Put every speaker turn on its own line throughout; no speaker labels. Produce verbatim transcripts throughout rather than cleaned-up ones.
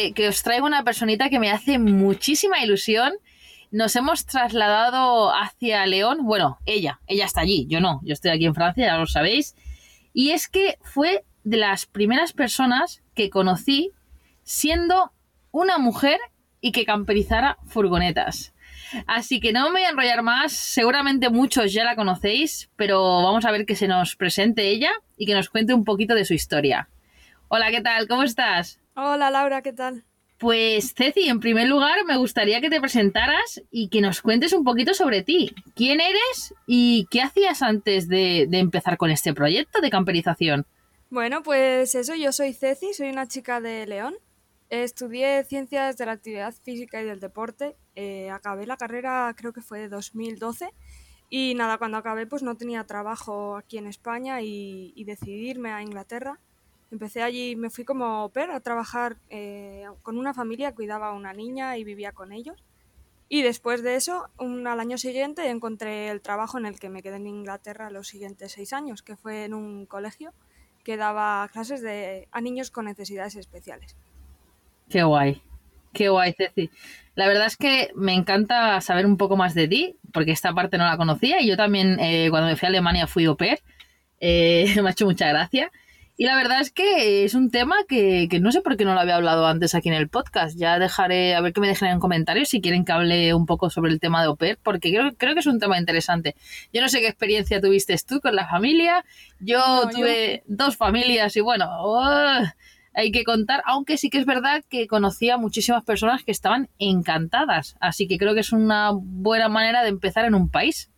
que, que os traigo una personita que me hace muchísima ilusión. Nos hemos trasladado hacia León. Bueno, ella, ella está allí, yo no. Yo estoy aquí en Francia, ya lo sabéis. Y es que fue de las primeras personas que conocí siendo una mujer y que camperizara furgonetas. Así que no me voy a enrollar más, seguramente muchos ya la conocéis, pero vamos a ver que se nos presente ella y que nos cuente un poquito de su historia. Hola, ¿qué tal? ¿Cómo estás?
Hola, Laura, ¿qué tal?
Pues Ceci, en primer lugar me gustaría que te presentaras y que nos cuentes un poquito sobre ti. ¿Quién eres y qué hacías antes de, de empezar con este proyecto de camperización?
Bueno, pues eso, yo soy Ceci, soy una chica de León. Estudié Ciencias de la Actividad Física y del Deporte. Eh, acabé la carrera, creo que fue dos mil doce. Y nada, cuando acabé pues no tenía trabajo aquí en España y, y decidí irme a Inglaterra. Empecé allí, me fui como au pair a trabajar eh, con una familia, cuidaba a una niña y vivía con ellos. Y después de eso, un, al año siguiente, encontré el trabajo en el que me quedé en Inglaterra los siguientes seis años, que fue en un colegio que daba clases de, a niños con necesidades especiales.
Qué guay, qué guay, Ceci. La verdad es que me encanta saber un poco más de ti, porque esta parte no la conocía y yo también eh, cuando me fui a Alemania fui au pair, eh, me ha hecho mucha gracia. Y la verdad es que es un tema que, que no sé por qué no lo había hablado antes aquí en el podcast. Ya dejaré, a ver que me dejen en comentarios si quieren que hable un poco sobre el tema de au pair, porque creo, creo que es un tema interesante. Yo no sé qué experiencia tuviste tú con la familia. Yo no, tuve yo... dos familias y bueno... Oh, hay que contar, aunque sí que es verdad que conocí a muchísimas personas que estaban encantadas, así que creo que es una buena manera de empezar en un país.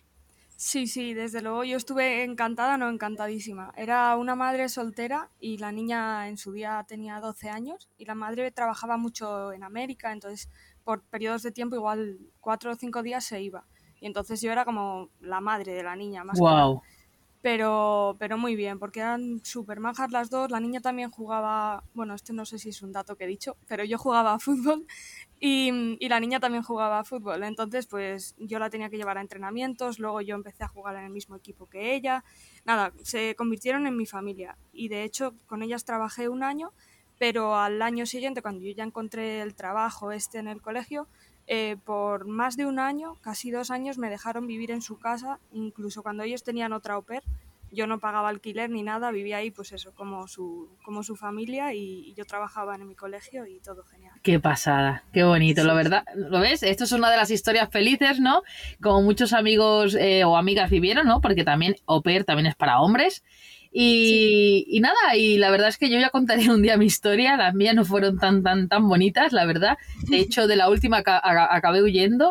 Sí, sí, desde luego yo estuve encantada, no encantadísima. Era una madre soltera y la niña en su día tenía doce años y la madre trabajaba mucho en América, entonces por periodos de tiempo igual cuatro o cinco días se iba. Y entonces yo era como la madre de la niña, más
wow.
que nada. Pero, pero muy bien, porque eran súper majas las dos. La niña también jugaba, bueno, este no sé si es un dato que he dicho, pero yo jugaba a fútbol y, y la niña también jugaba a fútbol. Entonces, pues yo la tenía que llevar a entrenamientos, luego yo empecé a jugar en el mismo equipo que ella. Nada, se convirtieron en mi familia y de hecho con ellas trabajé un año, pero al año siguiente, cuando yo ya encontré el trabajo este en el colegio, Eh, por más de un año, casi dos años, me dejaron vivir en su casa, incluso cuando ellos tenían otra au pair. Yo no pagaba alquiler ni nada, vivía ahí pues eso, como su, como su familia y, y yo trabajaba en mi colegio y todo genial.
Qué pasada, qué bonito, sí. La verdad, ¿lo ves? Esto es una de las historias felices, ¿no? Como muchos amigos eh, o amigas vivieron, ¿no? Porque también au pair también es para hombres. Y, sí. y nada, y la verdad es que yo ya contaré un día mi historia, las mías no fueron tan, tan, tan bonitas, la verdad. De hecho, de la última ac- acabé huyendo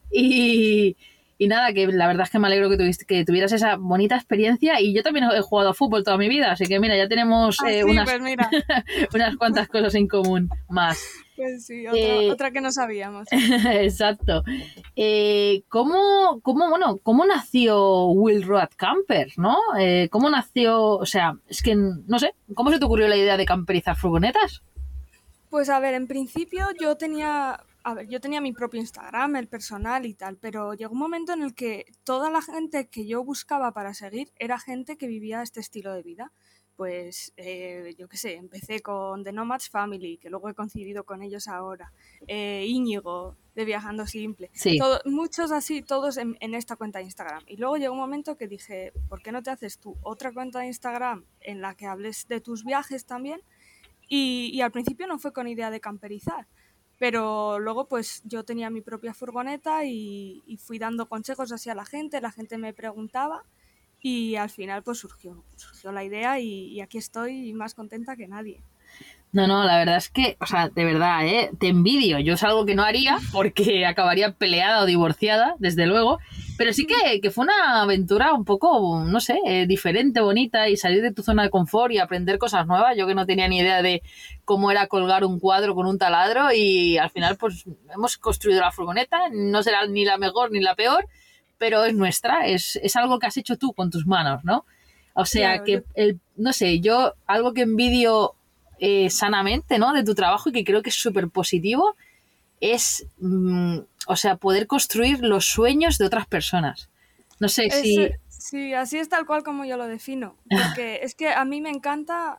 y, y nada, que la verdad es que me alegro que, tuviste, que tuvieras esa bonita experiencia y yo también he jugado a fútbol toda mi vida, así que mira, ya tenemos
ah,
eh,
sí,
unas,
pues mira.
unas cuantas cosas en común más.
Pues sí, otra, eh, otra que no sabíamos.
Exacto. Eh, ¿cómo, cómo, bueno, ¿Cómo nació Wild Road Camper, no? Eh, ¿Cómo nació, o sea, es que, no sé, ¿cómo se te ocurrió la idea de camperizar furgonetas?
Pues a ver, en principio yo tenía, a ver, yo tenía mi propio Instagram, el personal y tal, pero llegó un momento en el que toda la gente que yo buscaba para seguir era gente que vivía este estilo de vida. Pues eh, yo qué sé, empecé con The Nomads Family, que luego he coincidido con ellos ahora, eh, Íñigo, de Viajando Simple,
sí.
Todo, muchos así, todos en, en esta cuenta de Instagram. Y luego llegó un momento que dije, ¿por qué no te haces tú otra cuenta de Instagram en la que hables de tus viajes también? Y, y al principio no fue con idea de camperizar, pero luego pues yo tenía mi propia furgoneta y, y fui dando consejos así a la gente, la gente me preguntaba y al final pues surgió, surgió la idea y, y aquí estoy más contenta que nadie.
No, no, la verdad es que, o sea, de verdad, ¿eh? Te envidio. Yo es algo que no haría porque acabaría peleada o divorciada, desde luego. Pero sí que, que fue una aventura un poco, no sé, eh, diferente, bonita y salir de tu zona de confort y aprender cosas nuevas. Yo que no tenía ni idea de cómo era colgar un cuadro con un taladro y al final pues hemos construido la furgoneta. No será ni la mejor ni la peor, pero es nuestra. Es, es algo que has hecho tú con tus manos, ¿no? O sea, claro, que, yo... el, no sé, yo algo que envidio... Eh, sanamente, ¿no? De tu trabajo y que creo que es súper positivo es, mmm, o sea, poder construir los sueños de otras personas. No sé
es,
si...
Sí, así es tal cual como yo lo defino, porque es que a mí me encanta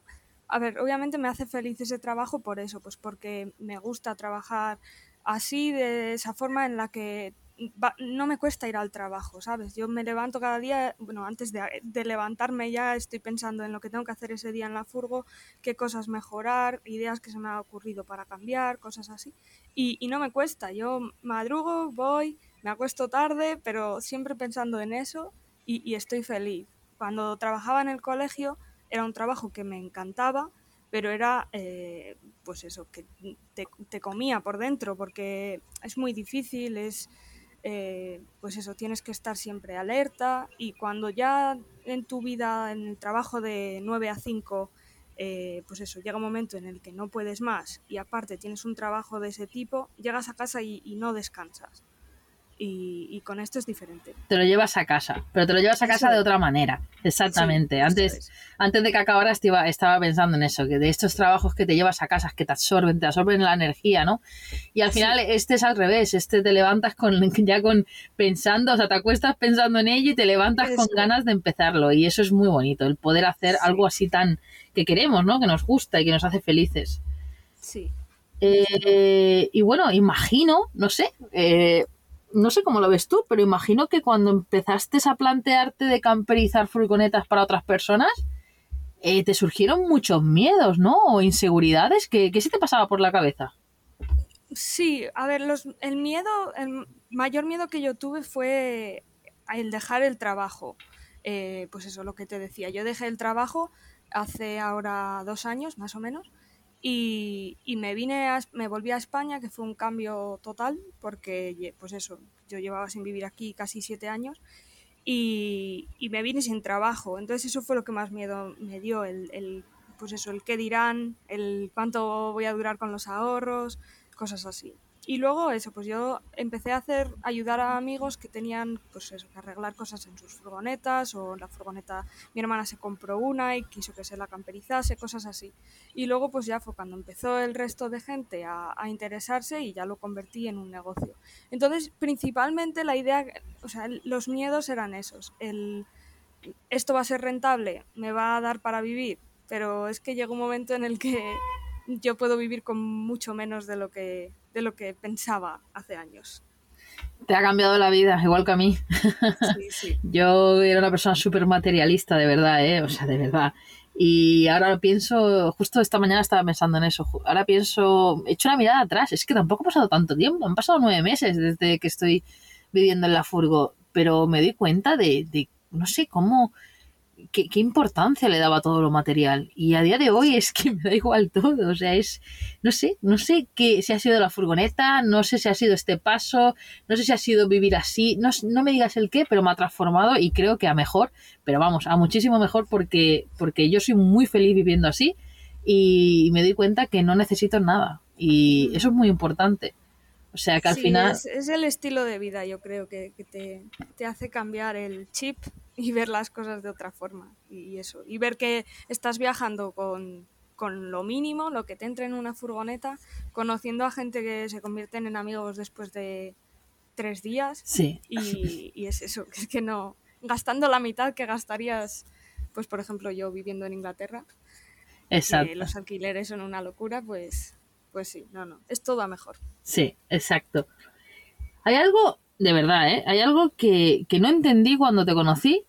a ver, obviamente me hace feliz ese trabajo por eso, pues porque me gusta trabajar así, de esa forma en la que va, no me cuesta ir al trabajo, ¿sabes? Yo me levanto cada día, bueno, antes de, de levantarme ya estoy pensando en lo que tengo que hacer ese día en la furgo, qué cosas mejorar, ideas que se me han ocurrido para cambiar, cosas así. Y, y no me cuesta, yo madrugo, voy, me acuesto tarde, pero siempre pensando en eso y, y estoy feliz. Cuando trabajaba en el colegio era un trabajo que me encantaba, pero era, eh, pues eso, que te, te comía por dentro, porque es muy difícil, es, eh, pues eso, tienes que estar siempre alerta y cuando ya en tu vida, en el trabajo de nueve a cinco, eh, pues eso, llega un momento en el que no puedes más y aparte tienes un trabajo de ese tipo, llegas a casa y, y no descansas. Y, y con esto es diferente.
Te lo llevas a casa, pero te lo llevas a casa
Eso
de
es.
otra manera. Exactamente.
Sí,
antes,
es.
antes de que acabaras te iba, estaba pensando en eso, que de estos trabajos que te llevas a casa, que te absorben, te absorben la energía, ¿no? Y al final sí. Este es al revés, este te levantas con ya con pensando, o sea, te acuestas pensando en ello y te levantas eso. Con ganas de empezarlo. Y eso es muy bonito, el poder hacer sí. Algo así tan que queremos, ¿no? Que nos gusta y que nos hace felices.
Sí.
Eh, y bueno, imagino, no sé, eh, no sé cómo lo ves tú, pero imagino que cuando empezaste a plantearte de camperizar furgonetas para otras personas, eh, te surgieron muchos miedos, ¿no? O inseguridades. ¿Qué, qué se te pasaba por la cabeza?
Sí, a ver, los, el miedo, el mayor miedo que yo tuve fue el dejar el trabajo. Eh, pues eso, lo que te decía, yo dejé el trabajo hace ahora dos años, más o menos, y, y me vine a, me volví a España, que fue un cambio total, porque pues eso, yo llevaba sin vivir aquí casi siete años y, y me vine sin trabajo. Entonces eso fue lo que más miedo me dio, el, el pues eso, el qué dirán, el cuánto voy a durar con los ahorros, cosas así. Y luego eso, pues yo empecé a hacer, ayudar a amigos que tenían pues eso, que arreglar cosas en sus furgonetas, o la furgoneta, mi hermana se compró una y quiso que se la camperizase, cosas así. Y luego pues ya fue cuando empezó el resto de gente a, a interesarse y ya lo convertí en un negocio. Entonces, principalmente la idea, o sea, los miedos eran esos, el esto va a ser rentable, me va a dar para vivir, pero es que llega un momento en el que yo puedo vivir con mucho menos de lo que, de lo que pensaba hace años.
Te ha cambiado la vida, igual que a mí.
Sí, sí.
Yo era una persona súper materialista, de verdad, ¿eh? O sea, de verdad. Y ahora pienso, justo esta mañana estaba pensando en eso, ahora pienso, he hecho una mirada atrás, es que tampoco ha pasado tanto tiempo, han pasado nueve meses desde que estoy viviendo en la furgo, pero me doy cuenta de, de no sé, cómo... Qué, qué importancia le daba todo lo material, y a día de hoy es que me da igual todo, o sea, es, no sé, no sé qué, si ha sido la furgoneta, no sé si ha sido este paso, no sé si ha sido vivir así, no, no me digas el qué, pero me ha transformado y creo que a mejor, pero vamos, a muchísimo mejor porque, porque yo soy muy feliz viviendo así y me doy cuenta que no necesito nada y eso es muy importante. O sea que al
sí,
final...
Es, es el estilo de vida, yo creo, que, que te, te hace cambiar el chip y ver las cosas de otra forma. Y eso. Y ver que estás viajando con, con lo mínimo, lo que te entre en una furgoneta, conociendo a gente que se convierten en amigos después de tres días.
Sí.
Y, y es eso, que es que no... Gastando la mitad que gastarías, pues por ejemplo yo viviendo en Inglaterra,
Exacto.
que los alquileres son una locura, pues... Pues sí, no, no, es todo a mejor.
Sí, exacto. Hay algo, de verdad, ¿eh? Hay algo que, que no entendí cuando te conocí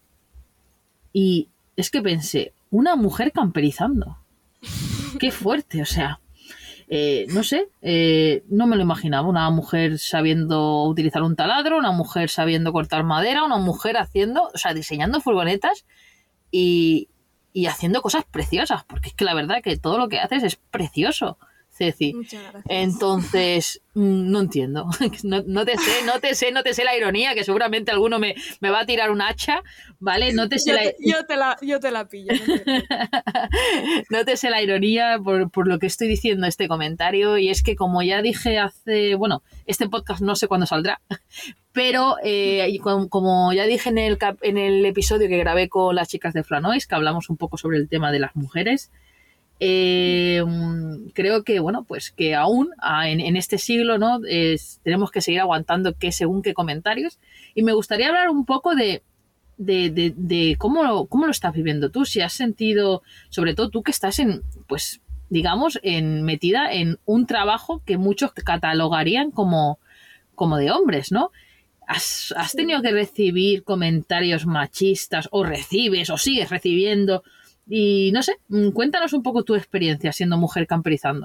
y es que pensé, una mujer camperizando. Qué fuerte, o sea, eh, no sé, eh, no me lo imaginaba. Una mujer sabiendo utilizar un taladro, una mujer sabiendo cortar madera, una mujer haciendo, o sea, diseñando furgonetas y, y haciendo cosas preciosas, porque es que la verdad que todo lo que haces es precioso. Ceci.
Muchas gracias.
Entonces, no entiendo. No, no te sé, no te sé, no te sé la ironía, que seguramente alguno me, me va a tirar un hacha, ¿vale? No te sé
yo,
la...
te, yo, te la, yo te la pillo. No te,
no te sé la ironía por, por lo que estoy diciendo este comentario, y es que como ya dije hace... Bueno, este podcast no sé cuándo saldrá, pero eh, como, como ya dije en el, cap, en el episodio que grabé con las chicas de Flanois, que hablamos un poco sobre el tema de las mujeres, Eh, creo que bueno pues que aún en, en este siglo no es, tenemos que seguir aguantando que según qué comentarios, y me gustaría hablar un poco de de, de, de cómo, lo, cómo lo estás viviendo tú, si has sentido, sobre todo tú que estás en, pues, digamos, en metida en un trabajo que muchos catalogarían como, como de hombres, ¿no? ¿Has, has tenido que recibir comentarios machistas o recibes o sigues recibiendo? Y no sé, cuéntanos un poco tu experiencia siendo mujer camperizando.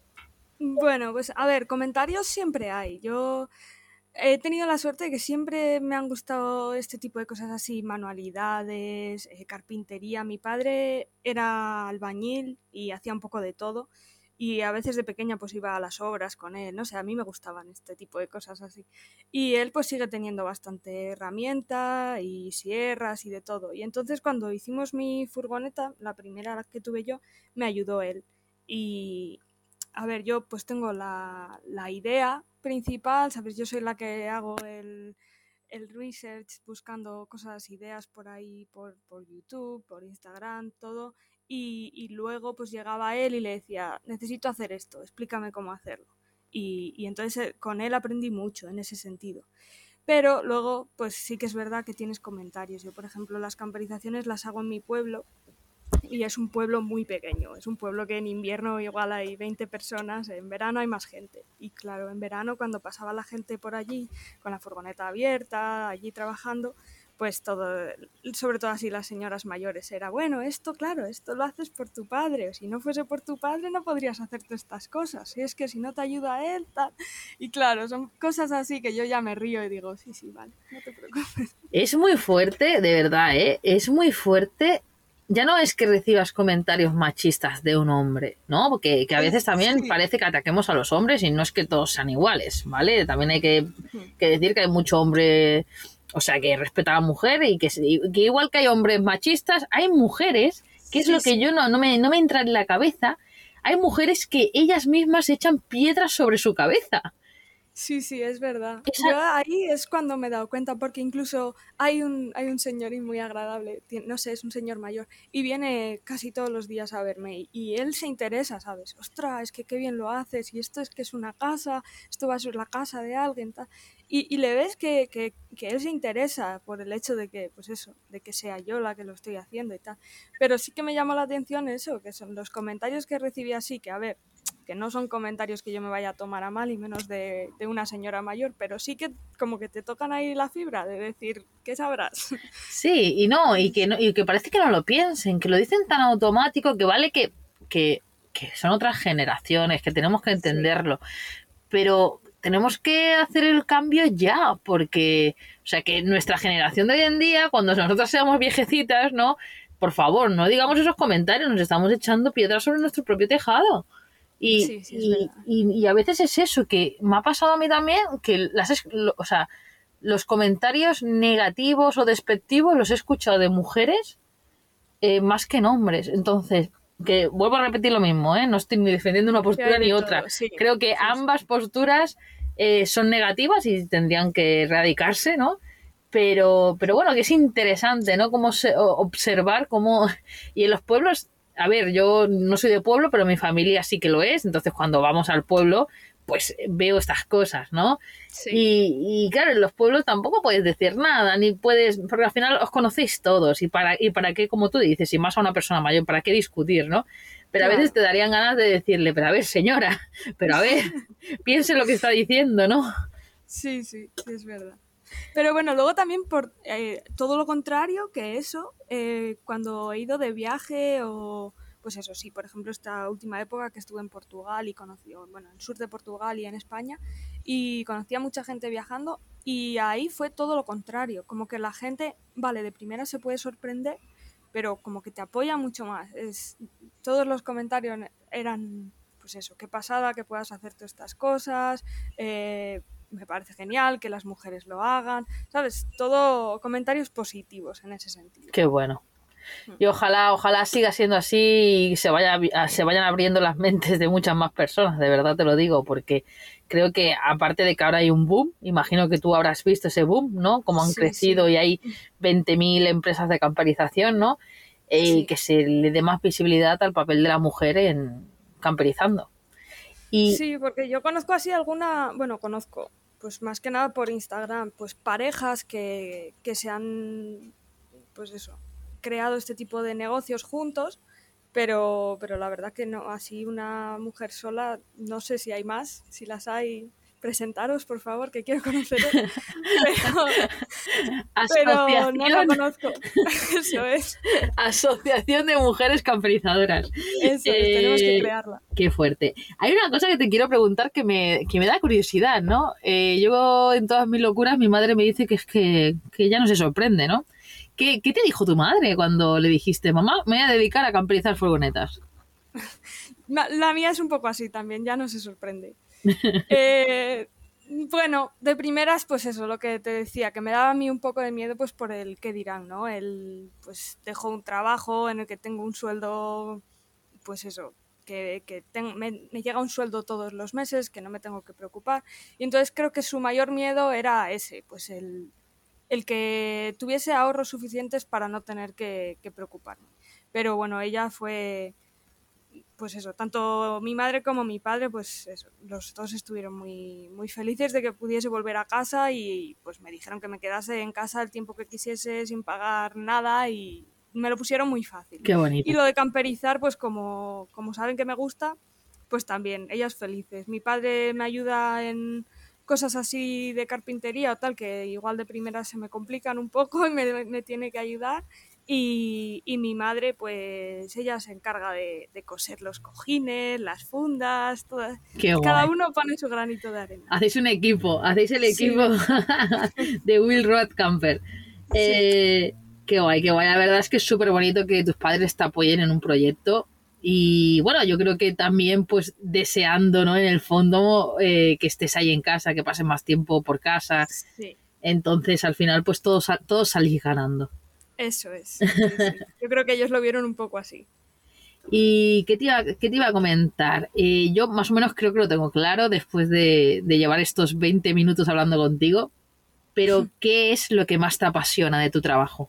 Bueno, pues a ver, comentarios siempre hay. Yo he tenido la suerte de que siempre me han gustado este tipo de cosas así, manualidades, eh, carpintería. Mi padre era albañil y hacía un poco de todo. Y a veces de pequeña pues iba a las obras con él, no sé, a mí me gustaban este tipo de cosas así. Y él pues sigue teniendo bastante herramienta y sierras y de todo. Y entonces cuando hicimos mi furgoneta, la primera que tuve yo, me ayudó él. Y, a ver, yo pues tengo la, la idea principal, ¿sabes? Yo soy la que hago el, el research buscando cosas, ideas por ahí, por, por YouTube, por Instagram, todo. Y, y luego pues llegaba él y le decía, necesito hacer esto, explícame cómo hacerlo. Y, y entonces con él aprendí mucho en ese sentido. Pero luego, pues sí que es verdad que tienes comentarios. Yo, por ejemplo, las camperizaciones las hago en mi pueblo y es un pueblo muy pequeño, es un pueblo que en invierno igual hay veinte personas, en verano hay más gente. Y claro, en verano cuando pasaba la gente por allí, con la furgoneta abierta, allí trabajando, pues todo, sobre todo así las señoras mayores, era, bueno, esto claro, esto lo haces por tu padre, o si no fuese por tu padre no podrías hacerte estas cosas, y es que si no te ayuda él, tal. Y claro, son cosas así que yo ya me río y digo, sí, sí, vale, no te preocupes.
Es muy fuerte, de verdad, ¿eh? Es muy fuerte. Ya no es que recibas comentarios machistas de un hombre, ¿no? Porque que a veces también
Sí.
parece que ataquemos a los hombres y no es que todos sean iguales, ¿vale? También hay que, que decir que hay mucho hombre, o sea, que respeta a la mujer y que, que igual que hay hombres machistas, hay mujeres, que es
Sí,
lo que
sí.
yo no, no, me, no me entra en la cabeza, hay mujeres que ellas mismas echan piedras sobre su cabeza.
Sí, sí, es verdad.
Esa,
Yo ahí es cuando me he dado cuenta, porque incluso hay un, hay un señorín muy agradable, tien- no sé, es un señor mayor, y viene casi todos los días a verme, y, y él se interesa, ¿sabes? Ostras, es que qué bien lo haces, y esto es que es una casa, esto va a ser la casa de alguien, tal. Y, y le ves que, que, que él se interesa por el hecho de que, pues eso, de que sea yo la que lo estoy haciendo y tal. Pero sí que me llamó la atención eso, que son los comentarios que recibí así, que a ver, que no son comentarios que yo me vaya a tomar a mal y menos de, de una señora mayor, pero sí que como que te tocan ahí la fibra de decir, ¿qué sabrás?
sí, y no, y que no, y que parece que no lo piensen, que lo dicen tan automático que vale que, que, que son otras generaciones, que tenemos que
Sí,
entenderlo, pero tenemos que hacer el cambio ya, porque, o sea, que nuestra generación de hoy en día, cuando nosotros seamos viejecitas, ¿no? Por favor, no digamos esos comentarios, nos estamos echando piedras sobre nuestro propio tejado. Y,
sí, sí, es
y,
verdad.
y, y a veces es eso, que me ha pasado a mí también, que las, o sea, los comentarios negativos o despectivos los he escuchado de mujeres eh, más que en hombres. Entonces, que vuelvo a repetir lo mismo, ¿eh? No estoy ni defendiendo una
Que hay
postura
de
ni otra.
todo, sí,
Creo que
sí, sí.
ambas posturas eh, son negativas y tendrían que erradicarse, ¿no? Pero, pero bueno, que es interesante, ¿no? Como se, observar cómo... Y en los pueblos, a ver, yo no soy de pueblo, pero mi familia sí que lo es, entonces cuando vamos al pueblo, pues veo estas cosas, ¿no?
Sí,
Y, y claro, en los pueblos tampoco puedes decir nada, ni puedes, porque al final os conocéis todos, y para, y para qué, como tú dices, y más a una persona mayor, ¿para qué discutir, no? Pero a veces
claro.
te darían ganas de decirle, pero a ver, señora, pero a ver, piense lo que está diciendo, ¿no?
Sí, sí, sí, es verdad. Pero bueno, luego también por eh, todo lo contrario que eso, eh, cuando he ido de viaje o, pues eso sí, por ejemplo, esta última época que estuve en Portugal y conocí, bueno, en el sur de Portugal y en España, y conocí a mucha gente viajando y ahí fue todo lo contrario, como que la gente, vale, de primera se puede sorprender, pero como que te apoya mucho más. Es, todos los comentarios eran, pues eso, qué pasada que puedas hacer todas estas cosas, eh, me parece genial que las mujeres lo hagan, ¿sabes? Todo comentarios positivos en ese sentido.
Qué bueno. Y ojalá, ojalá siga siendo así y se vaya, se vayan abriendo las mentes de muchas más personas, de verdad te lo digo, porque creo que aparte de que ahora hay un boom, imagino que tú habrás visto ese boom, ¿no? Cómo han
Sí,
crecido
sí,
y hay veinte mil empresas de camperización, ¿no? Eh,
sí.
que se le dé más visibilidad al papel de la mujer en camperizando. Y
Sí, porque yo conozco así alguna, bueno, conozco, pues más que nada por Instagram, pues parejas que, que se han pues eso, creado este tipo de negocios juntos, pero, pero la verdad que no, así una mujer sola, no sé si hay más, si las hay, presentaros, por favor, que quiero conoceros, pero, pero no la
Asociación,
conozco. Eso es,
Asociación de Mujeres Camperizadoras.
eso es, tenemos que crearla.
Qué fuerte. Hay una cosa que te quiero preguntar que me, que me da curiosidad, ¿no? Eh, yo en todas mis locuras mi madre me dice que es que, que ella no se sorprende, ¿no? ¿Qué, ¿Qué te dijo tu madre cuando le dijiste, mamá, me voy a dedicar a camperizar furgonetas?
La mía es un poco así también, ya no se sorprende. Eh, bueno, de primeras, pues eso, lo que te decía, que me daba a mí un poco de miedo pues por el qué dirán, ¿no? El, pues dejo un trabajo en el que tengo un sueldo, pues eso, que, que tengo, me, me llega un sueldo todos los meses, que no me tengo que preocupar. Y entonces creo que su mayor miedo era ese, pues el, el que tuviese ahorros suficientes para no tener que, que preocuparme. Pero bueno, ella fue... Pues eso, tanto mi madre como mi padre, pues eso, los dos estuvieron muy, muy felices de que pudiese volver a casa y pues me dijeron que me quedase en casa el tiempo que quisiese sin pagar nada y me lo pusieron muy fácil.
Qué bonito.
Y lo de camperizar, pues como, como saben que me gusta, pues también, ellas felices. Mi padre me ayuda en cosas así de carpintería o tal, que igual de primera se me complican un poco y me, me tiene que ayudar. Y, y mi madre, pues ella se encarga de, de coser los cojines, las fundas, todas.
Qué
Cada
guay.
uno pone su granito de arena.
Hacéis un equipo, hacéis el
Sí.
equipo de Will Road Camper. Eh,
Sí.
Qué guay, qué guay. La verdad es que es súper bonito que tus padres te apoyen en un proyecto. Y bueno, yo creo que también pues deseando, ¿no? En el fondo eh, que estés ahí en casa, que pases más tiempo por casa.
Sí.
Entonces al final pues todos, todos salís ganando.
Eso es. Sí, sí. Yo creo que ellos lo vieron un poco así.
¿Y qué te iba, qué te iba a comentar? Eh, yo más o menos creo que lo tengo claro después de, de llevar estos veinte minutos hablando contigo, pero ¿qué es lo que más te apasiona de tu trabajo?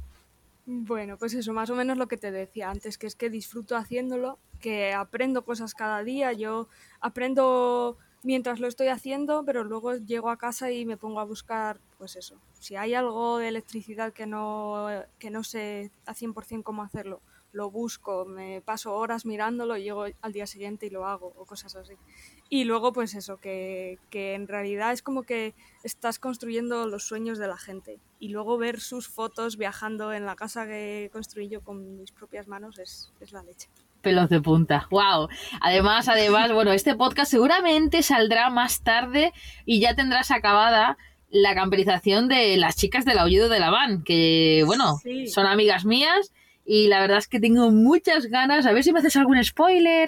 Bueno, pues eso, más o menos lo que te decía antes, que es que disfruto haciéndolo, que aprendo cosas cada día, yo aprendo mientras lo estoy haciendo, pero luego llego a casa y me pongo a buscar, pues eso, si hay algo de electricidad que no, que no sé a cien por ciento cómo hacerlo, lo busco, me paso horas mirándolo y llego al día siguiente y lo hago, o cosas así. Y luego, pues eso, que, que en realidad es como que estás construyendo los sueños de la gente. Y luego ver sus fotos viajando en la casa que construí yo con mis propias manos es, es la leche.
Pelos de punta, wow. Además, además, bueno, este podcast seguramente saldrá más tarde y ya tendrás acabada la camperización de las chicas del Aullido de la Van, que bueno,
Sí.
son amigas mías. Y la verdad es que tengo muchas ganas, a ver si me haces algún spoiler.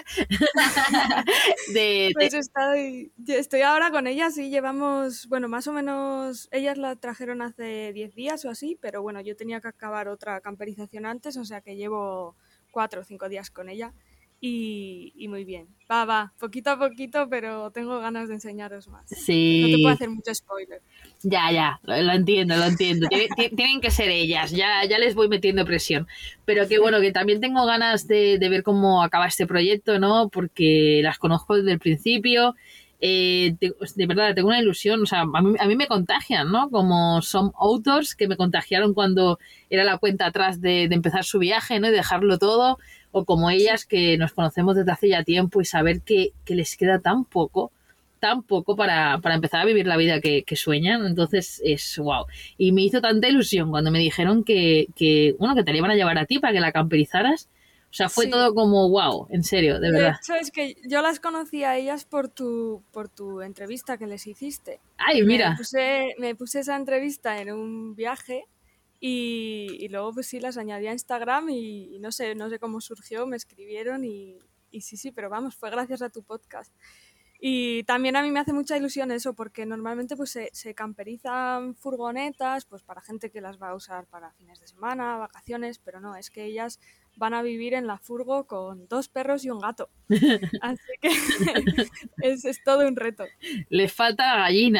de,
Pues
de...
estoy, estoy ahora con ellas y llevamos, bueno, más o menos, ellas la trajeron hace diez días o así, pero bueno, yo tenía que acabar otra camperización antes, o sea que llevo cuatro o cinco días con ella y, y muy bien. Va, va, poquito a poquito, pero tengo ganas de enseñaros más.
Sí.
No te puedo hacer mucho spoiler.
Ya, ya, lo, lo entiendo, lo entiendo. Tienen, tienen que ser ellas, ya, ya les voy metiendo presión. Pero que bueno, que también tengo ganas de, de ver cómo acaba este proyecto, ¿no? Porque las conozco desde el principio. Eh, de, de verdad, tengo una ilusión, o sea, a mí, a mí me contagian, ¿no? Como son authors que me contagiaron cuando era la cuenta atrás de, de empezar su viaje, ¿no? Y dejarlo todo. O como ellas que nos conocemos desde hace ya tiempo y saber que, que les queda tan poco tan poco para, para empezar a vivir la vida que, que sueñan, entonces es wow. Y me hizo tanta ilusión cuando me dijeron que, que, bueno, que te la iban a llevar a ti para que la camperizaras. O sea, fue
Sí.
todo como wow, en serio, de verdad.
De hecho, es que yo las conocí a ellas por tu, por tu entrevista que les hiciste.
Ay, mira.
Me puse, me puse esa entrevista en un viaje y, y luego pues sí las añadí a Instagram y, y no sé, no sé cómo surgió, me escribieron y, y sí, sí, pero vamos, fue gracias a tu podcast. Y también a mí me hace mucha ilusión eso, porque normalmente pues se, se camperizan furgonetas pues para gente que las va a usar para fines de semana, vacaciones, pero no, es que ellas van a vivir en la furgo con dos perros y un gato. Así que es, es todo un reto.
Les falta la gallina.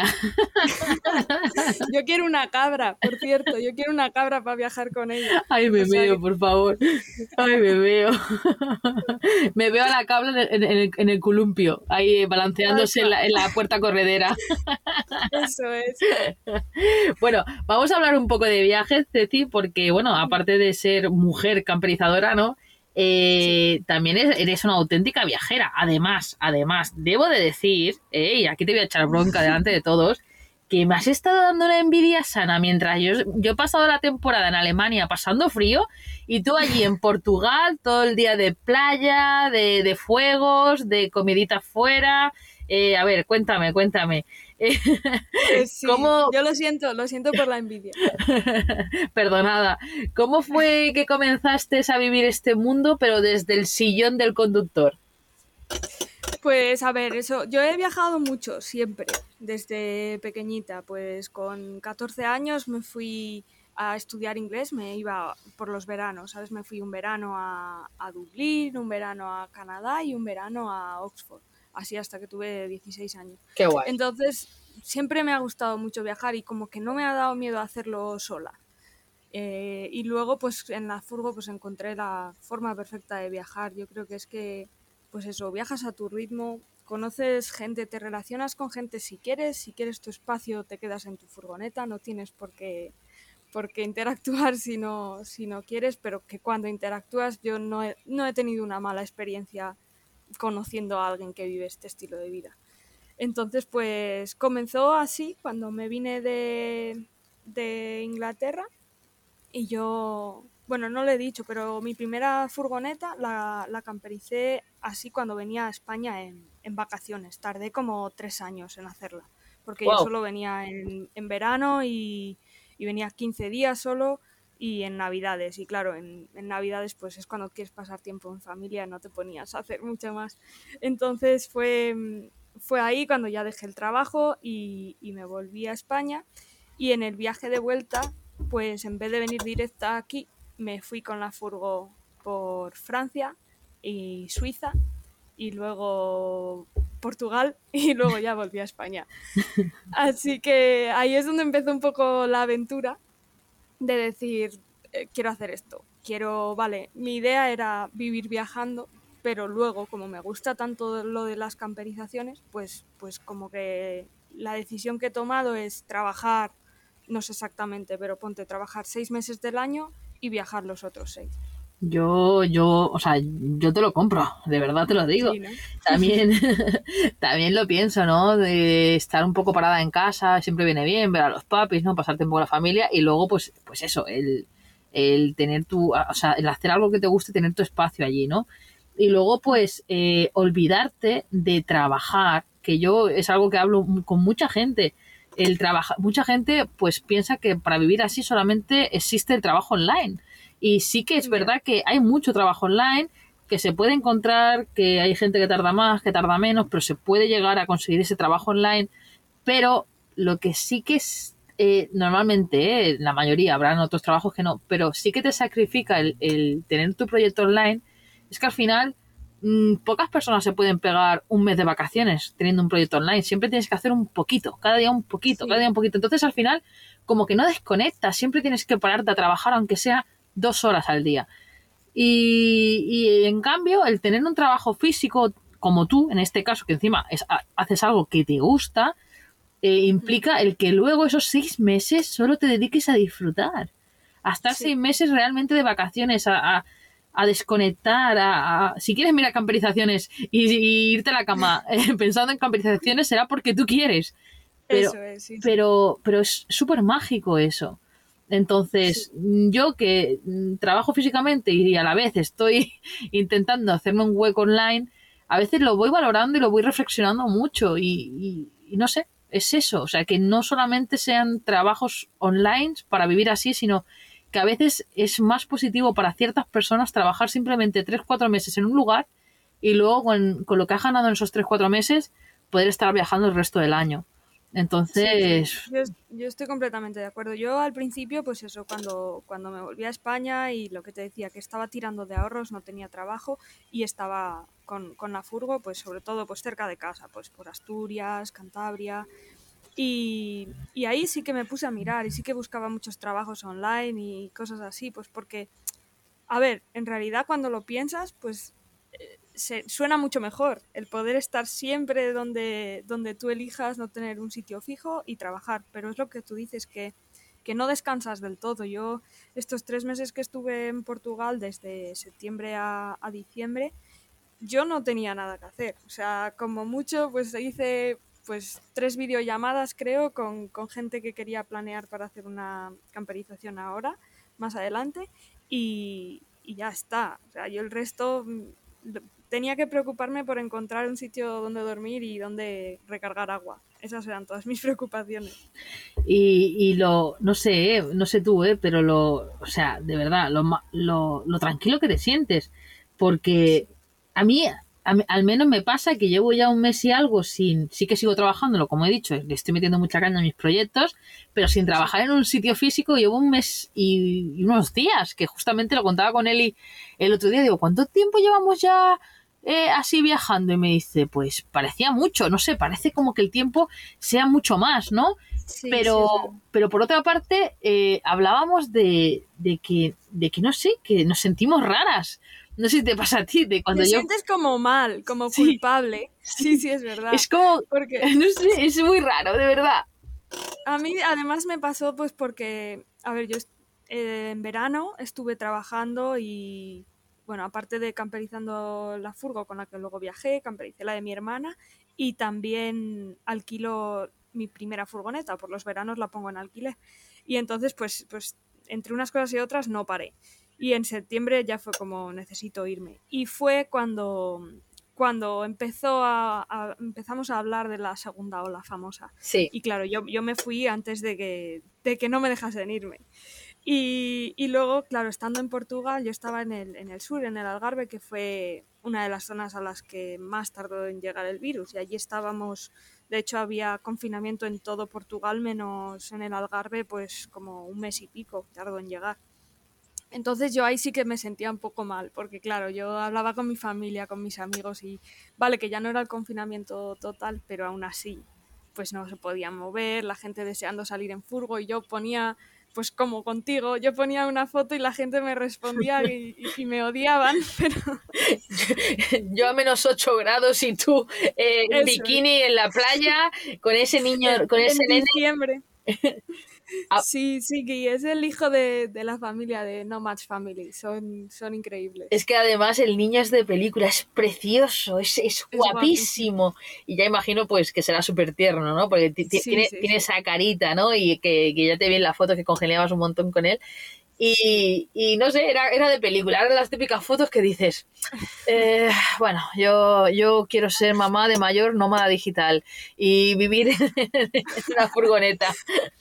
Yo quiero una cabra, por cierto, yo quiero una cabra para viajar con ella.
Ay, me
O sea
veo,
que-
por favor. Ay, me veo. Me veo a la cabra en el, en el- en el columpio, ahí balanceándose en la, en la puerta corredera.
Eso es.
Bueno, vamos a hablar un poco de viajes, Ceci, porque, bueno, aparte de ser mujer camperizadora, ¿no? Eh, también eres, eres una auténtica viajera. Además, además, debo de decir, eh, y aquí te voy a echar bronca delante de todos, que me has estado dando una envidia sana mientras yo, yo he pasado la temporada en Alemania pasando frío y tú allí en Portugal todo el día de playa, de, de fuegos, de comidita fuera. Eh, a ver, cuéntame, cuéntame. Eh,
Pues sí,
¿Cómo?
yo lo siento, lo siento por la envidia.
Perdonada. ¿Cómo fue que comenzaste a vivir este mundo, pero desde el sillón del conductor?
Pues a ver, eso, yo he viajado mucho, siempre, desde pequeñita, pues con catorce años me fui a estudiar inglés, me iba por los veranos, ¿sabes? Me fui un verano a, a Dublín, un verano a Canadá y un verano a Oxford, así hasta que tuve dieciséis años.
Qué guay.
Entonces, siempre me ha gustado mucho viajar y como que no me ha dado miedo hacerlo sola. Eh, y luego, pues en la furgo, pues encontré la forma perfecta de viajar. Yo creo que es que, pues eso, viajas a tu ritmo, conoces gente, te relacionas con gente si quieres, si quieres tu espacio te quedas en tu furgoneta, no tienes por qué, por qué interactuar si no, si no quieres, pero que cuando interactúas yo no he, no he tenido una mala experiencia conociendo a alguien que vive este estilo de vida. Entonces, pues comenzó así cuando me vine de, de Inglaterra y yo, bueno, no lo he dicho, pero mi primera furgoneta la, la campericé así cuando venía a España en, en vacaciones. Tardé como tres años en hacerla, porque yo
Wow.
solo venía en, en verano y, y venía quince días solo y en Navidades. Y claro, en, en Navidades pues es cuando quieres pasar tiempo en familia, no te ponías a hacer mucho más. Entonces fue, fue ahí cuando ya dejé el trabajo y, y me volví a España. Y en el viaje de vuelta, pues en vez de venir directa aquí, me fui con la furgo por Francia y Suiza y luego Portugal y luego ya volví a España. Así que ahí es donde empezó un poco la aventura de decir, eh, quiero hacer esto, quiero, vale, mi idea era vivir viajando, pero luego como me gusta tanto lo de las camperizaciones, pues, pues como que la decisión que he tomado es trabajar, no sé exactamente, pero ponte trabajar seis meses del año y viajar los otros seis.
Yo, yo, o sea, yo te lo compro, de verdad te lo digo.
Sí, ¿no?
También, también lo pienso, ¿no? De estar un poco parada en casa, siempre viene bien, ver a los papis, ¿no? Pasar tiempo con la familia y luego, pues, pues eso, el, el tener tu, o sea, el hacer algo que te guste, tener tu espacio allí, ¿no? Y luego, pues, eh, olvidarte de trabajar, que yo es algo que hablo con mucha gente. El trabajar, mucha gente, pues, piensa que para vivir así solamente existe el trabajo online. Y sí que es verdad que hay mucho trabajo online, que se puede encontrar, que hay gente que tarda más, que tarda menos, pero se puede llegar a conseguir ese trabajo online. Pero lo que sí que es, eh, normalmente, eh, la mayoría, habrán otros trabajos que no, pero sí que te sacrifica el, el tener tu proyecto online, es que al final mmm, pocas personas se pueden pegar un mes de vacaciones teniendo un proyecto online. Siempre tienes que hacer un poquito, cada día un poquito, sí. cada día un poquito. Entonces al final como que no desconectas, siempre tienes que pararte a trabajar, aunque sea dos horas al día. Y, y en cambio, el tener un trabajo físico como tú, en este caso, que encima es, haces algo que te gusta, eh, implica el que luego esos seis meses solo te dediques a disfrutar. A estar sí. seis meses realmente de vacaciones, a, a, a desconectar, a, a, si quieres mirar camperizaciones y, y irte a la cama eh, pensando en camperizaciones, será porque tú quieres. Pero,
eso es, sí,
pero, sí. pero es súper mágico eso. Entonces, sí. yo que trabajo físicamente y a la vez estoy intentando hacerme un hueco online, a veces lo voy valorando y lo voy reflexionando mucho y, y, y no sé, es eso. O sea, que no solamente sean trabajos online para vivir así, sino que a veces es más positivo para ciertas personas trabajar simplemente tres cuatro meses en un lugar y luego con, con lo que has ganado en esos tres cuatro meses poder estar viajando el resto del año. Entonces,
sí. Yo, yo estoy completamente de acuerdo. Yo al principio, pues eso, cuando, cuando me volví a España y lo que te decía, que estaba tirando de ahorros, no tenía trabajo y estaba con, con la furgo, pues sobre todo pues cerca de casa, pues por Asturias, Cantabria. Y, y ahí sí que me puse a mirar y sí que buscaba muchos trabajos online y cosas así, pues porque, a ver, en realidad cuando lo piensas, pues eh, se, suena mucho mejor el poder estar siempre donde, donde tú elijas, no tener un sitio fijo y trabajar. Pero es lo que tú dices, que, que no descansas del todo. Yo estos tres meses que estuve en Portugal, desde septiembre a, a diciembre, yo no tenía nada que hacer. O sea, como mucho, pues hice pues tres videollamadas, creo, con, con gente que quería planear para hacer una camperización ahora, más adelante, y, y ya está. O sea, yo el resto mm, tenía que preocuparme por encontrar un sitio donde dormir y donde recargar agua. Esas eran todas mis preocupaciones.
y, y lo, no sé, eh, no sé tú, eh, pero lo, o sea, de verdad, lo, lo, lo tranquilo que te sientes, porque a mí, a mí, al menos me pasa que llevo ya un mes y algo sin, sí que sigo trabajándolo, como he dicho, le estoy metiendo mucha caña a mis proyectos, pero sin
Sí.
trabajar en un sitio físico llevo un mes y, y unos días, que justamente lo contaba con Eli el otro día, digo, ¿cuánto tiempo llevamos ya eh, así viajando? Y me dice, pues parecía mucho, no sé, parece como que el tiempo sea mucho más, ¿no?
Sí, sí,
Pero,
es verdad.
pero por otra parte, eh, hablábamos de, de, que, de que, no sé, que nos sentimos raras. No sé si te pasa a ti, de cuando
Te
yo...
sientes como mal, como
Sí,
culpable. Sí,
sí,
sí, es verdad.
es como,
Porque
no sé, es muy raro, de verdad.
a mí además me pasó pues porque, a ver, yo est- eh, en verano estuve trabajando y, bueno, aparte de camperizando la furgo con la que luego viajé, campericé la de mi hermana y también alquilo mi primera furgoneta, por los veranos la pongo en alquiler. Y entonces, pues, pues entre unas cosas y otras no paré. Y en septiembre ya fue como necesito irme. Y fue cuando, cuando empezó a, a- empezamos a hablar de la segunda ola famosa.
Sí.
Y claro, yo, yo me fui antes de que, de que no me dejasen irme. Y, y luego, claro, estando en Portugal, yo estaba en el, en el sur, en el Algarve, que fue una de las zonas a las que más tardó en llegar el virus. Y allí estábamos, de hecho había confinamiento en todo Portugal, menos en el Algarve, pues como un mes y pico tardó en llegar. Entonces yo ahí sí que me sentía un poco mal, porque claro, yo hablaba con mi familia, con mis amigos y vale que ya no era el confinamiento total, pero aún así, pues no se podían mover, la gente deseando salir en furgo y yo ponía, pues como contigo, yo ponía una foto y la gente me respondía y, y- y me odiaban, pero
Yo a menos ocho grados y tú eh, en
eso es,
bikini en la playa con ese niño,
en,
con ese
en
nene.
diciembre.
Ah,
Sí, sí, que es el hijo de, de la familia de No Match Family, son, son
es
increíbles,
que además el niño es de película, es precioso, es, es
es guapísimo.
guapísimo. Y ya imagino pues que será súper tierno, ¿no? Porque ti- ti-
Sí,
tiene,
sí,
tiene
sí.
esa carita, ¿no? Y que, que ya te vi en la foto que congeniabas un montón con él. Y, y no sé, era, era de película. Eran las típicas fotos que dices, eh, bueno, yo, yo quiero ser mamá de mayor, nómada digital y vivir en una furgoneta.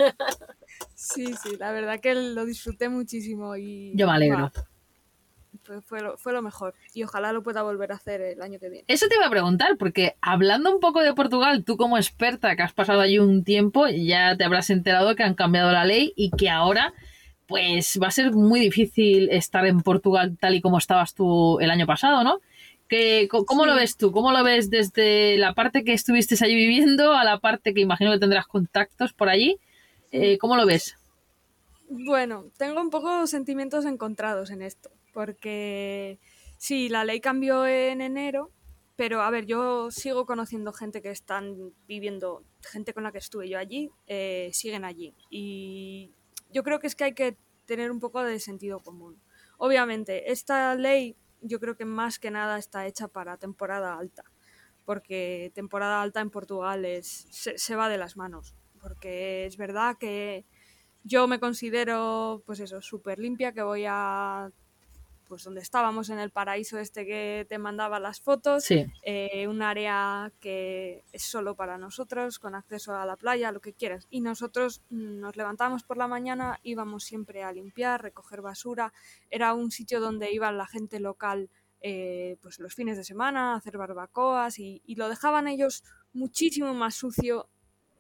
Sí, sí, la verdad que lo disfruté muchísimo
Yo
y
me alegro.
buah, fue, fue lo, fue lo mejor. Y ojalá lo pueda volver a hacer el año que viene.
Eso te iba a preguntar, porque hablando un poco de Portugal, tú como experta que has pasado allí un tiempo, ya te habrás enterado que han cambiado la ley y que ahora pues va a ser muy difícil estar en Portugal tal y como estabas tú el año pasado, ¿no? ¿Qué, ¿Cómo lo
Sí,
ves tú? ¿Cómo lo ves desde la parte que estuviste allí viviendo a la parte que imagino que tendrás contactos por allí?
mm,
Eh, ¿Cómo lo ves?
bueno, tengo un poco sentimientos encontrados en esto, porque sí, la ley cambió en enero, pero a ver, yo sigo conociendo gente que están viviendo, gente con la que estuve yo allí, eh, siguen allí. Y yo creo que es que hay que tener un poco de sentido común. Obviamente, esta ley yo creo que más que nada está hecha para temporada alta, porque temporada alta en Portugal es, se, se va de las manos, porque es verdad que yo me considero, pues eso, súper limpia, que voy a, pues donde estábamos en el paraíso este que te mandaba las fotos,
Sí.
eh, un área que es solo para nosotros, con acceso a la playa, lo que quieras. Y nosotros mm, nos levantamos por la mañana, íbamos siempre a limpiar, recoger basura. Era un sitio donde iba la gente local eh, pues los fines de semana a hacer barbacoas y, y lo dejaban ellos muchísimo más sucio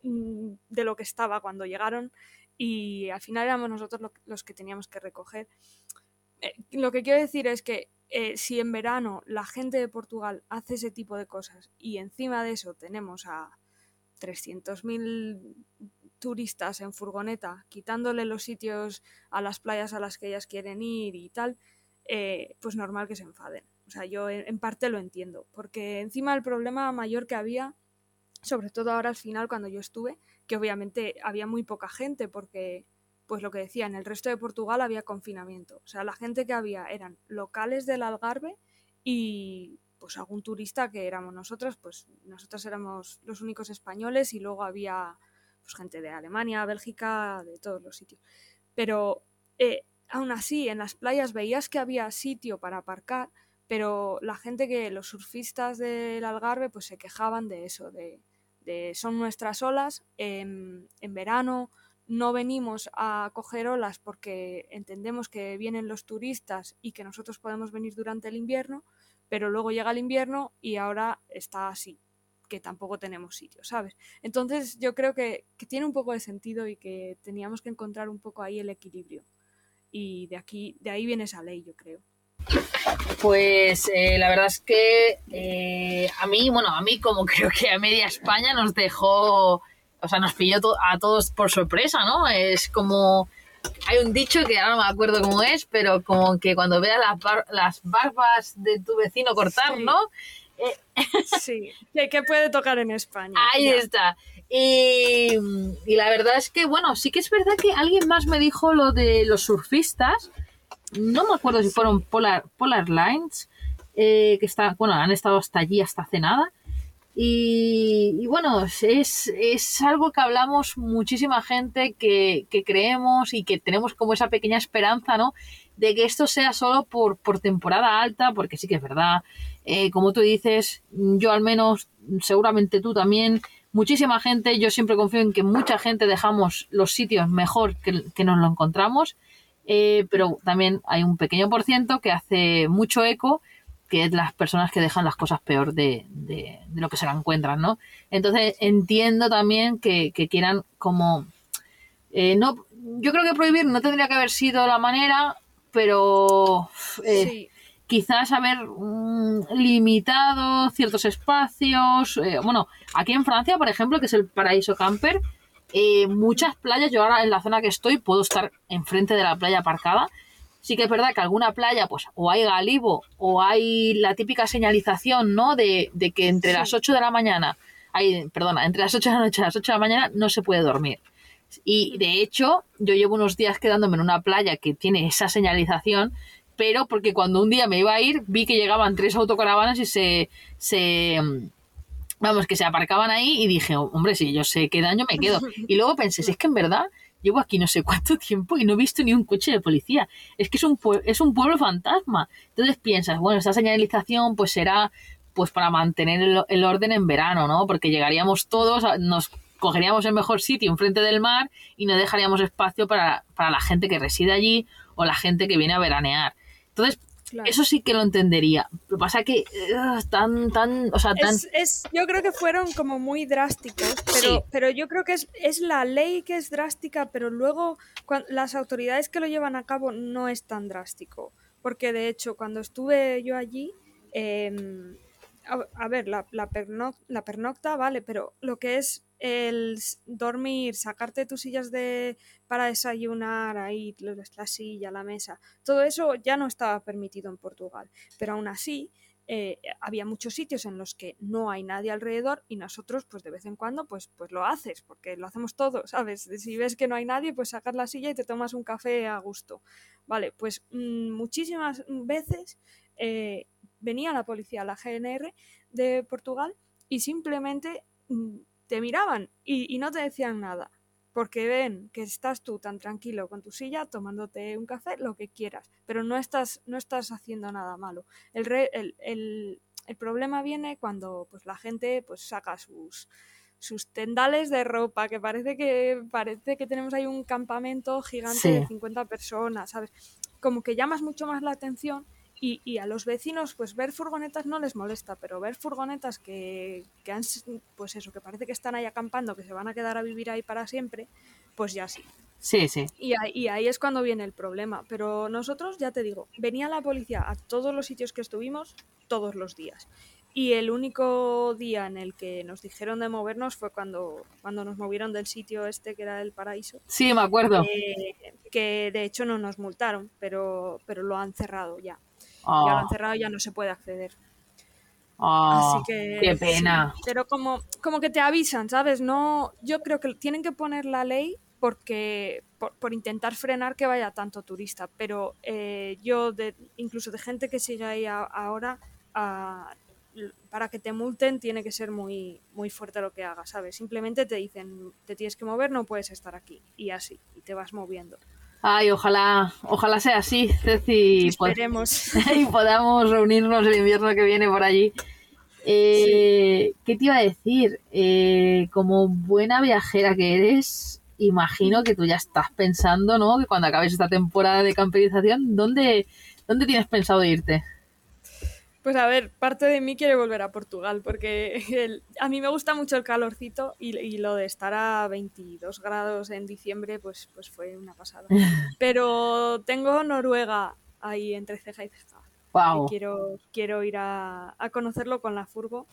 de lo que estaba cuando llegaron, y al final éramos nosotros los que teníamos que recoger. Eh, lo que quiero decir es que eh, si en verano la gente de Portugal hace ese tipo de cosas y encima de eso tenemos a trescientos mil turistas en furgoneta quitándole los sitios a las playas a las que ellas quieren ir y tal, eh, pues normal que se enfaden. O sea, yo en parte lo entiendo, porque encima el problema mayor que había, sobre todo ahora al final cuando yo estuve, que obviamente había muy poca gente porque, pues lo que decía, en el resto de Portugal había confinamiento. O sea, la gente que había eran locales del Algarve y pues algún turista que éramos nosotros, pues nosotros éramos los únicos españoles y luego había pues gente de Alemania, Bélgica, de todos los sitios. Pero eh, aún así, en las playas veías que había sitio para aparcar, pero la gente que, los surfistas del Algarve, pues se quejaban de eso, de, de son nuestras olas, en, en verano no venimos a coger olas porque entendemos que vienen los turistas y que nosotros podemos venir durante el invierno, pero luego llega el invierno y ahora está así, que tampoco tenemos sitio, ¿sabes? Entonces yo creo que, que tiene un poco de sentido y que teníamos que encontrar un poco ahí el equilibrio. Y de aquí, de ahí viene esa ley, yo creo.
Pues eh, la verdad es que eh, a mí, bueno, a mí como creo que a media España nos dejó, o sea, nos pilló to- a todos por sorpresa, ¿no? Es como, hay un dicho que ahora no me acuerdo cómo es, pero como que cuando veas las, bar- las barbas de tu vecino cortar,
Sí.
¿no?
Sí, ¿qué, qué puede tocar en España?
Ahí
Ya.
está. Y, y la verdad es que, bueno, sí que es verdad que alguien más me dijo lo de los surfistas. No me acuerdo si
Sí.
fueron Polar, Polar Lines, eh, que está, bueno, han estado hasta allí hasta hace nada. Y, y bueno, es, es algo que hablamos muchísima gente que, que creemos y que tenemos como esa pequeña esperanza, ¿no? De que esto sea solo por, por temporada alta, porque sí que es verdad. Eh, como tú dices, yo al menos, seguramente tú también, muchísima gente, yo siempre confío en que mucha gente dejamos los sitios mejor que, que nos lo encontramos, eh, pero también hay un pequeño por ciento que hace mucho eco, que es las personas que dejan las cosas peor de, de, de lo que se la encuentran, ¿no? Entonces entiendo también que, que quieran como... Eh, no, yo creo que prohibir no tendría que haber sido la manera, pero eh,
Sí.
quizás haber mm, limitado ciertos espacios. Eh, bueno, aquí en Francia, por ejemplo, que es el paraíso camper, eh, muchas playas, yo ahora en la zona que estoy puedo estar enfrente de la playa aparcada. Sí que es verdad que alguna playa, pues, o hay galibo, o hay la típica señalización, ¿no? De, de que entre
Sí.
las ocho de la mañana, hay, perdona, entre las ocho de la noche y las ocho de la mañana no se puede dormir. Y de hecho, yo llevo unos días quedándome en una playa que tiene esa señalización, pero porque cuando un día me iba a ir, vi que llegaban tres autocaravanas y se, se vamos, que se aparcaban ahí y dije, hombre, si yo sé qué daño me quedo. Y luego pensé, si es que en verdad llevo aquí no sé cuánto tiempo y no he visto ni un coche de policía. Es que es un, pue- es un pueblo fantasma. Entonces piensas, bueno, esta señalización pues será pues para mantener el, el orden en verano, ¿no? Porque llegaríamos todos, a- nos cogeríamos el mejor sitio enfrente del mar y no dejaríamos espacio para, para la gente que reside allí o la gente que viene a veranear. Entonces,
Claro.
eso sí que lo entendería. Lo que pasa es que uh, tan, tan, o sea, tan...
Es, es, yo creo que fueron como muy drásticos, pero,
Sí.
pero yo creo que es, es la ley que es drástica, pero luego cuan- las autoridades que lo llevan a cabo no es tan drástico. Porque de hecho, cuando estuve yo allí, em, a, a ver, la, la, perno- la pernocta, vale, pero lo que es el s- dormir, sacarte tus sillas de para desayunar, ahí la la silla, la mesa, todo eso ya no estaba permitido en Portugal. Pero aún así, eh, había muchos sitios en los que no hay nadie alrededor y nosotros pues de vez en cuando pues, pues lo haces, porque lo hacemos todos, ¿sabes? Si ves que no hay nadie, pues sacas la silla y te tomas un café a gusto. Vale, pues mmm, muchísimas veces eh, venía la policía, la G N R de Portugal y simplemente mmm, te miraban y, y no te decían nada. Porque ven que estás tú tan tranquilo con tu silla tomándote un café, lo que quieras, pero no estás, no estás haciendo nada malo. El, re, el, el, el, problema viene cuando pues, la gente pues, saca sus, sus tendales de ropa, que parece que parece que tenemos ahí un campamento gigante
Sí.
de cincuenta personas, ¿sabes? Como que llamas mucho más la atención Y, y a los vecinos, pues ver furgonetas no les molesta, pero ver furgonetas que, que han, pues eso, que parece que están ahí acampando, que se van a quedar a vivir ahí para siempre, pues ya sí.
Sí, sí.
Y ahí, y ahí es cuando viene el problema. Pero nosotros, ya te digo, venía la policía a todos los sitios que estuvimos, todos los días. Y el único día en el que nos dijeron de movernos fue cuando, cuando nos movieron del sitio este que era el Paraíso.
Sí, me acuerdo.
Eh, que de hecho no nos multaron, pero, pero lo han cerrado ya. Ya lo
Oh,
han cerrado y ya no se puede acceder. Así
oh, qué
que sí,
pena.
pero como, como que te avisan, ¿sabes? No, yo creo que tienen que poner la ley porque por, por intentar frenar que vaya tanto turista, pero eh, yo de, incluso de gente que sigue ahí a, ahora, a, para que te multen tiene que ser muy, muy fuerte lo que hagas, ¿sabes? Simplemente te dicen, te tienes que mover, no puedes estar aquí, y así, y te vas moviendo.
Ay, ojalá, ojalá sea así, Ceci, pues,
Esperemos.
y podamos reunirnos el invierno que viene por allí.
Sí.
Eh, ¿Qué te iba a decir? Eh, como buena viajera que eres, imagino que tú ya estás pensando, ¿no? Que cuando acabes esta temporada de camperización, ¿dónde, dónde tienes pensado irte?
Pues a ver, parte de mí quiere volver a Portugal porque el, a mí me gusta mucho el calorcito y, y lo de estar a veintidós grados en diciembre pues, pues fue una pasada. Pero tengo Noruega ahí entre ceja y ceja, que
Wow,
quiero, quiero ir a, a conocerlo con la furgo.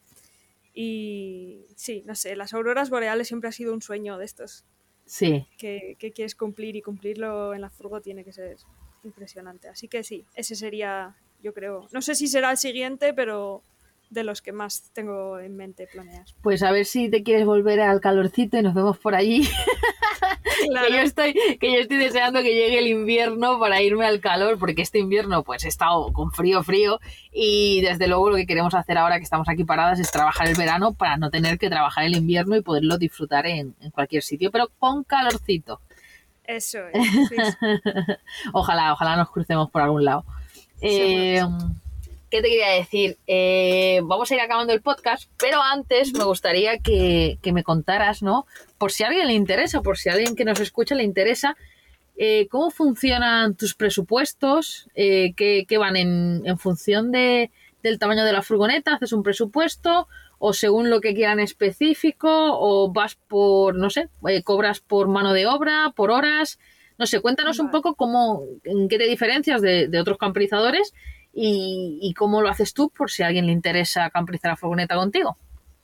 Y sí, no sé, las auroras boreales siempre ha sido un sueño de estos
sí.
que, que quieres cumplir y cumplirlo en la furgo tiene que ser impresionante. Así que sí, ese sería, yo creo, no sé si será el siguiente, pero de los que más tengo en mente planear.
Pues a ver si te quieres volver al calorcito y nos vemos por allí. que yo
Claro,
estoy, que yo estoy deseando que llegue el invierno para irme al calor, porque este invierno pues he estado con frío, frío, y desde luego lo que queremos hacer ahora que estamos aquí paradas es trabajar el verano para no tener que trabajar el invierno y poderlo disfrutar en, en cualquier sitio, pero con calorcito.
eso es, sí, sí,
Ojalá, ojalá nos crucemos por algún lado.
seguro que
Eh,
sí.
¿Qué te quería decir? Eh, vamos a ir acabando el podcast, pero antes me gustaría que, que me contaras, ¿no? Por si a alguien le interesa, por si a alguien que nos escucha le interesa, eh, ¿cómo funcionan tus presupuestos? Eh, ¿qué, qué van en, en función de, del tamaño de la furgoneta? ¿Haces un presupuesto? ¿O según lo que quieran específico? ¿O vas por, no sé, eh, cobras por mano de obra, por horas? No sé, cuéntanos un
Vale.
poco cómo, en qué te diferencias de, de otros camperizadores y, y cómo lo haces tú por si a alguien le interesa camperizar la furgoneta contigo.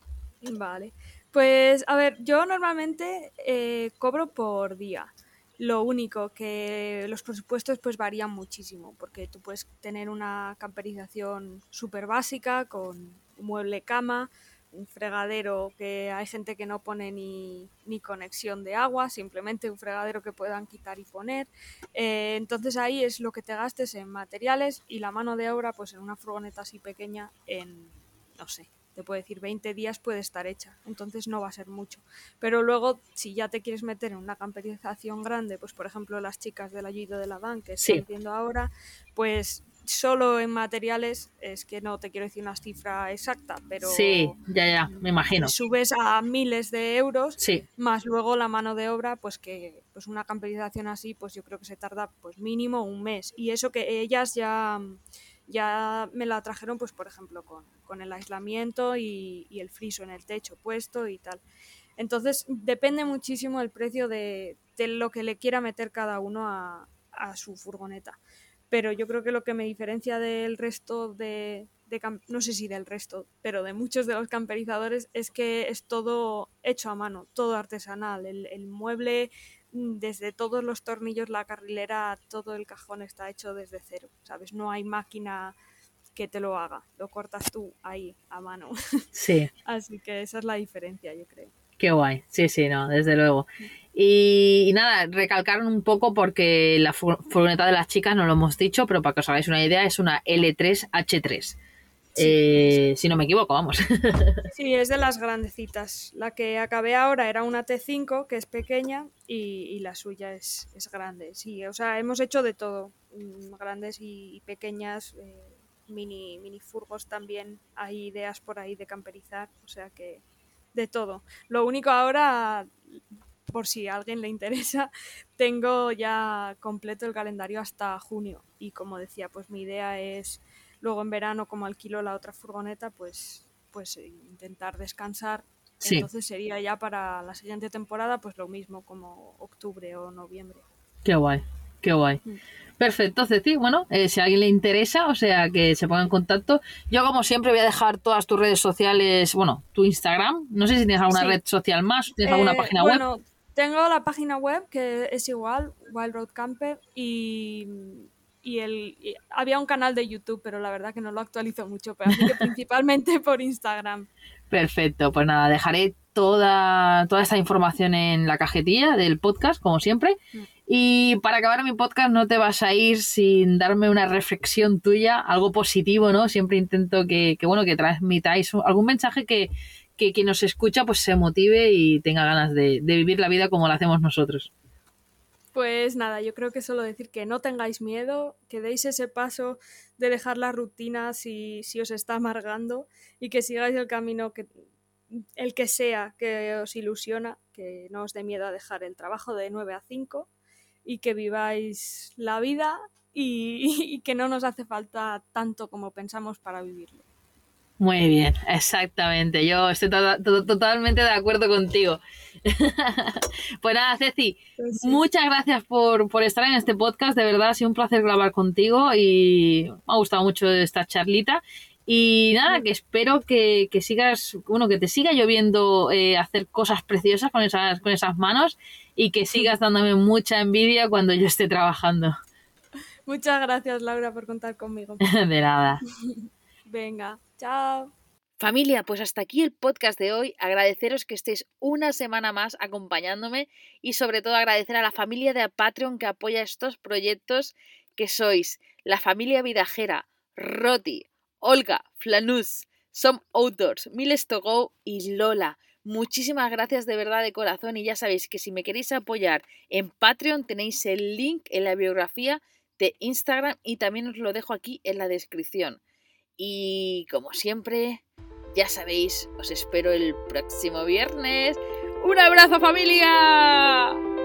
Vale. Pues a ver, yo normalmente eh, cobro por día. Lo único que los presupuestos pues varían muchísimo, porque tú puedes tener una camperización súper básica con un mueble cama, un fregadero que hay gente que no pone ni, ni conexión de agua, simplemente un fregadero que puedan quitar y poner. Eh, entonces ahí es lo que te gastes en materiales y la mano de obra pues en una furgoneta así pequeña en, no sé, te puedo decir, veinte días puede estar hecha, entonces no va a ser mucho. Pero luego, si ya te quieres meter en una camperización grande, pues por ejemplo las chicas del Ayudo de la Dan que están
Sí,
haciendo ahora, pues solo en materiales, es que no te quiero decir una cifra exacta,
sí,
pero
ya, ya, me imagino.
subes a miles de euros,
Sí,
más luego la mano de obra, pues que pues una camperización así, pues yo creo que se tarda pues mínimo un mes. Y eso que ellas ya ya me la trajeron, pues por ejemplo, con, con el aislamiento y, y, el friso en el techo puesto y tal. Entonces, depende muchísimo el precio de, de lo que le quiera meter cada uno a, a, su furgoneta. Pero yo creo que lo que me diferencia del resto de, de, no sé si del resto, pero de muchos de los camperizadores es que es todo hecho a mano, todo artesanal. El, el mueble, desde todos los tornillos, la carrilera, todo el cajón está hecho desde cero, ¿sabes? No hay máquina que te lo haga, lo cortas tú ahí a mano.
sí.
Así que esa es la diferencia, yo creo.
Qué guay, sí, sí, no, desde luego. Y, y nada, recalcar un poco porque la furgoneta de las chicas, no lo hemos dicho, pero para que os hagáis una idea, es una L tres H tres.
Sí,
Eh, si no me equivoco, vamos.
sí, es de las grandecitas. La que acabé ahora era una T cinco, que es pequeña, y, y la suya es, es grande. Sí, o sea, hemos hecho de todo, grandes y, y pequeñas, eh, mini, mini furgos también. Hay ideas por ahí de camperizar, o sea que de todo. Lo único ahora, por si a alguien le interesa, tengo ya completo el calendario hasta junio. Y como decía, pues mi idea es luego en verano, como alquilo la otra furgoneta, pues, pues intentar descansar.
Sí.
Entonces sería ya para la siguiente temporada pues lo mismo, como octubre o noviembre.
Qué guay, qué guay. Mm. Perfecto, Ceci. Bueno, eh, si a alguien le interesa, o sea, que se ponga en contacto. Yo, como siempre, voy a dejar todas tus redes sociales, bueno, tu Instagram. No sé si tienes alguna sí. red social más, ¿tienes eh, alguna página
bueno,
web?
Tengo la página web, que es igual, Wild Road Camper, y, y, el, y había un canal de YouTube, pero la verdad que no lo actualizo mucho, pero así que principalmente por Instagram.
Perfecto, pues nada, dejaré toda, toda esta información en la cajetilla del podcast, como siempre. Mm. Y para acabar mi podcast no te vas a ir sin darme una reflexión tuya, algo positivo, ¿no? Siempre intento que, que bueno, que transmitáis algún mensaje que, que quien nos escucha pues se motive y tenga ganas de, de vivir la vida como la hacemos nosotros.
Pues nada, yo creo que solo decir que no tengáis miedo, que deis ese paso de dejar la rutina si, si os está amargando y que sigáis el camino que el que sea que os ilusiona, que no os dé miedo a dejar el trabajo de nueve a cinco y que viváis la vida y, y que no nos hace falta tanto como pensamos para vivirlo.
Muy bien, exactamente. Yo estoy to- to- totalmente de acuerdo contigo. Pues nada, Ceci, pues sí. muchas gracias por, por estar en este podcast. De verdad, ha sido un placer grabar contigo y me ha gustado mucho esta charlita. Y nada, que espero que, que sigas, bueno, que te siga lloviendo eh, hacer cosas preciosas con esas, con esas manos y que sigas dándome mucha envidia cuando yo esté trabajando.
Muchas gracias, Laura, por contar conmigo.
De nada.
Venga, chao.
Familia, pues hasta aquí el podcast de hoy. Agradeceros que estéis una semana más acompañándome y sobre todo agradecer a la familia de Patreon que apoya estos proyectos, que sois la familia Vidajera, Roti, Olga, Flanús, Some Outdoors, Miles to Go y Lola. Muchísimas gracias de verdad de corazón y ya sabéis que si me queréis apoyar en Patreon tenéis el link en la biografía de Instagram y también os lo dejo aquí en la descripción. Y como siempre, ya sabéis, os espero el próximo viernes. ¡Un abrazo, familia!